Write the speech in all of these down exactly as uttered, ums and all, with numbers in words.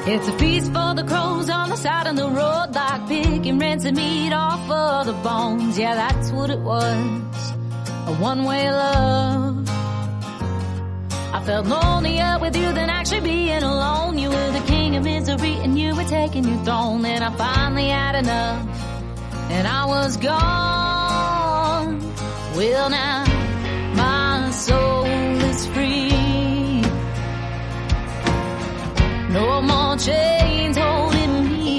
It's a feast for the crows on the side of the road, like picking rancid meat off of the bones. Yeah, that's what it was, a one-way love. I felt lonelier with you than actually being alone. You were the king of misery and you were taking your throne. Then I finally had enough and I was gone. Well, now my soul is free. No more chains holding me.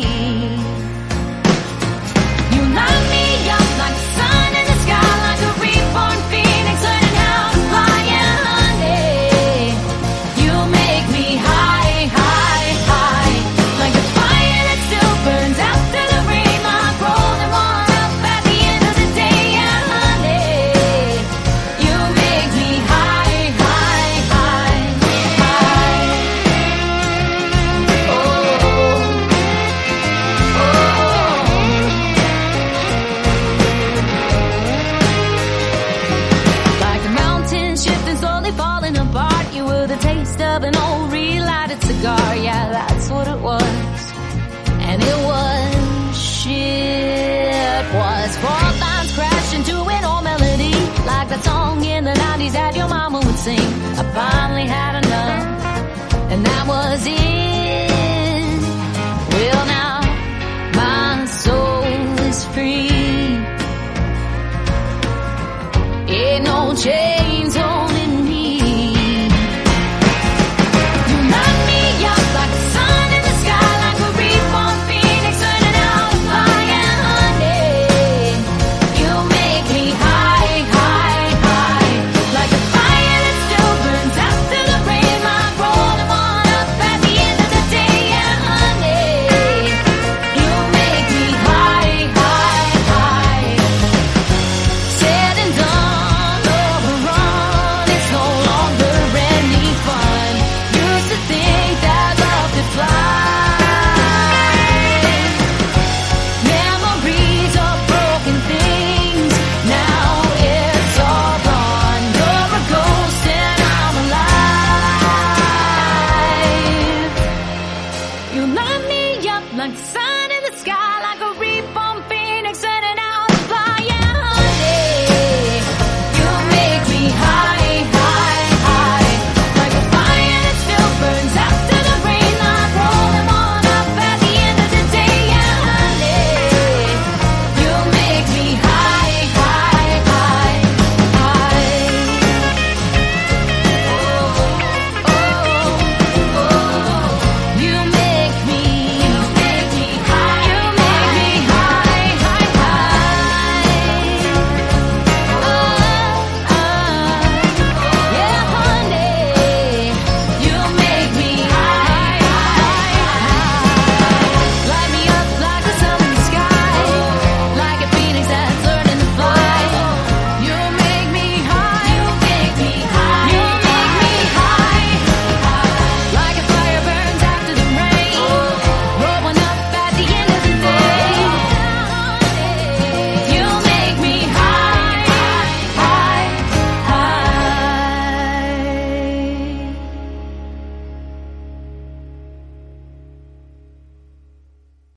You light me up like the sun in the sky, like a reborn phoenix learning how to fly. Yeah, honey, you make me high, high, high, like a fire that still burns after the rain, like rolling one up at the end of the day. Yeah, honey, you make me high, high, high, high. Like the mountains shifting, slowly falling apart. You were the taste of an old relighted cigar. Yeah, that's what it was. And it was shit. Was four lines crashing to an old melody, like that song in the nineties that your mama would sing. I finally